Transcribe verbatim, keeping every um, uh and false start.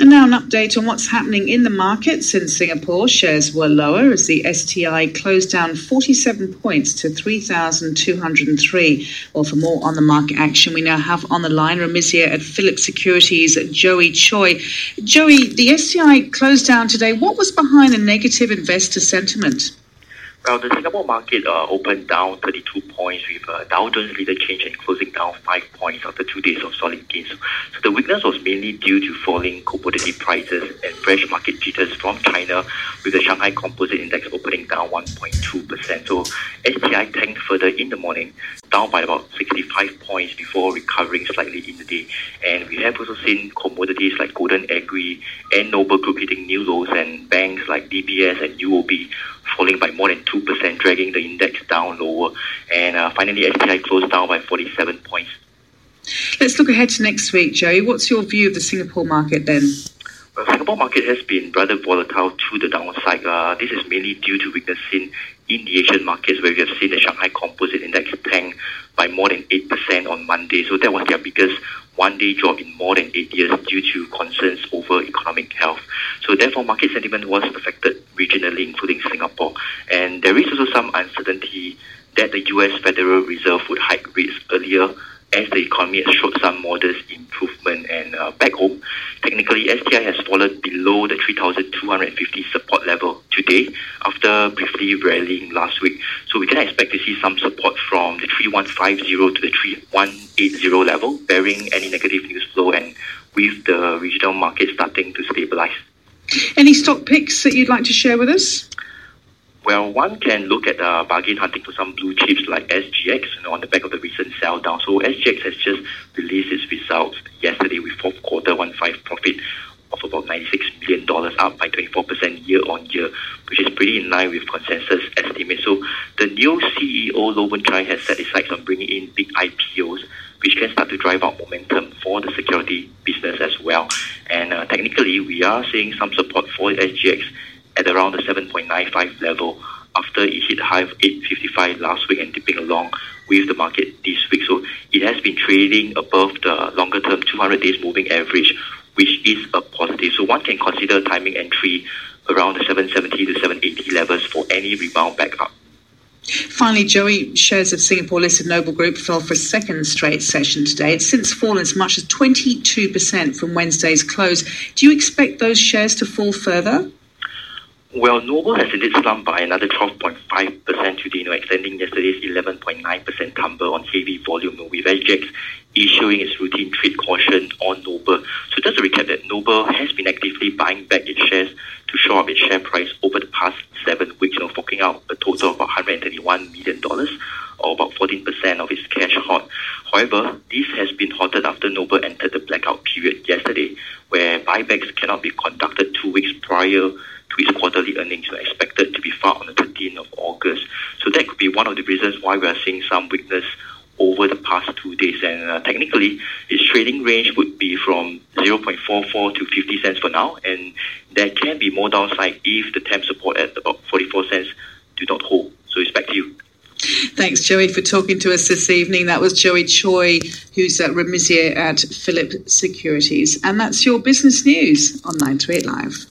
And now an update on what's happening in the markets in Singapore. Shares were lower as the S T I closed down forty-seven points to three thousand two hundred three. Well, for more on the market action, we now have on the line Ramizia at Phillip Securities, Joey Choi. Joey, the S T I closed down today. What was behind the negative investor sentiment? Well, the Singapore market uh, opened down thirty-two points with uh, Dow Jones leader change and closing down five points after two days of solid gains. So the weakness was mainly due to falling commodity prices and fresh market jitters from China, with the Shanghai Composite Index opening down one point two percent. So S T I tanked further in the morning, down by about sixty-five points before recovering slightly in the day. And we have also seen commodities like Golden Agri and Noble Group hitting new lows, and banks like D B S and U O B falling by more than two percent, dragging the index down lower. And uh, finally, S T I closed down by forty-seven points. Let's look ahead to next week, Joey. What's your view of the Singapore market then? Well, Singapore market has been rather volatile to the downside. Uh, this is mainly due to weakness seen in the Asian markets, where we have seen the Shanghai Composite Index tank by more than eight percent on Monday. So that was their biggest one-day drop in more than eight years due to concerns over economic health. So therefore, market sentiment was affected regionally, including Singapore. And there is also some uncertainty that the U S Federal Reserve would hike rates earlier, as the economy has showed some modest improvement. And uh, back home, technically, S T I has fallen below the three thousand two hundred fifty support level today after briefly rallying last week. So we can expect to see some support from the three one five zero to the three one eight zero level, bearing any negative news flow and with the regional market starting to stabilize. Any stock picks that you'd like to share with us? Well, one can look at uh, bargain hunting for some blue chips like S G X, you know, on the back of the recent sell down. So S G X has just released its results yesterday with fourth quarter one five profit of about ninety-six million dollars, up by twenty-four percent year on year, which is pretty in line with consensus estimates. So the new C E O, Loh Boon Chye, has set his sights on bringing in big I P Os, which can start to drive out momentum for the security business as well. And uh, technically, we are seeing some support for S G X at around the seven point nine five level after it hit high of eight fifty-five last week and dipping along with the market this week. So it has been trading above the longer term two hundred days moving average, which is a positive. So one can consider timing entry around the seven seventy to seven eighty levels for any rebound back up. Finally, Joey, shares of Singapore-listed Noble Group fell for a second straight session today. It's since fallen as much as twenty-two percent from Wednesday's close. Do you expect those shares to fall further? Well, Noble has indeed slumped by another twelve point five percent today, you know, extending yesterday's eleven point nine percent tumble on heavy volume, with S G X issuing its routine trade caution on Noble. So just to recap, that Noble has been actively buying back its shares to shore up its share price over the past seven weeks, you know, forking out a total of one hundred thirty-one million dollars, or about fourteen percent of its cash hoard. However, this has been halted after Noble entered the blackout period yesterday, where buybacks cannot be conducted two weeks prior to its quarterly earnings, are expected to be filed on the thirteenth of August. So that could be one of the reasons why we are seeing some weakness over the past two days. And uh, technically, its trading range would be from zero point four four to fifty cents for now, and there can be more downside if the temp support at about forty-four cents do not hold. So it's back to you. Thanks, Joey, for talking to us this evening. That was Joey Choi, who's at Ramizia at Phillip Securities. And that's your business news on nine to eight Live.